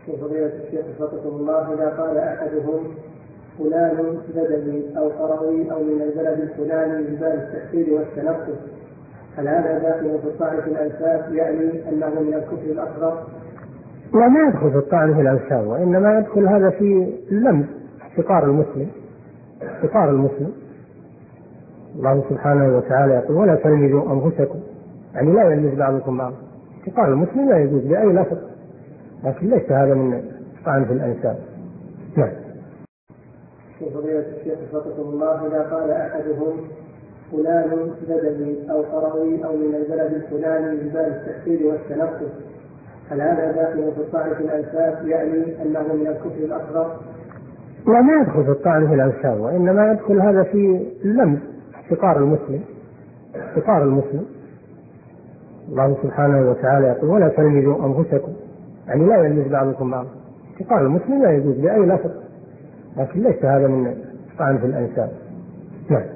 فضيلة الشيخ وفقكم الله، إذا قال أحدهم فلان بدوي أو قروي أو من البلد الفلاني من باب التحقير والتنقص، هل هذا داخل في الطعن في الأنساب، يعني أنه من الكفر الأصغر؟ لا، ما يدخل في الطعن في الأنساب، وإنما يدخل هذا في اللمز احتقار المسلم. احتقار المسلم، الله سبحانه وتعالى يقول ولا تلمزوا أنفسكم، يعني لا يلمز بعضكم بعض. احتقار المسلم لا يجوز بأي لفظ، لكن ليس هذا من الطعن في الأنساب. نعم. فضيلة الشيخ وفقكم الله، إذا قال أحدهم فلان بدوي أو قروي أو من البلد الفلاني من باب التحقير والتنقص، هل هذا داخل في الطعن في الأنساب، يعني أنه من الكفر الأصغر؟ لا، ما يدخل في الطعن في الأنساب، وإنما يدخل هذا في اللمز احتقار المسلم. احتقار المسلم، الله سبحانه وتعالى يقول ولا تلمزوا أنفسكم، يعني لا يلمز بعضكم بعض. احتقار المسلم لا يجوز بأي لفظ، لكن ليس هذا من الطعن في الأنساب. نعم.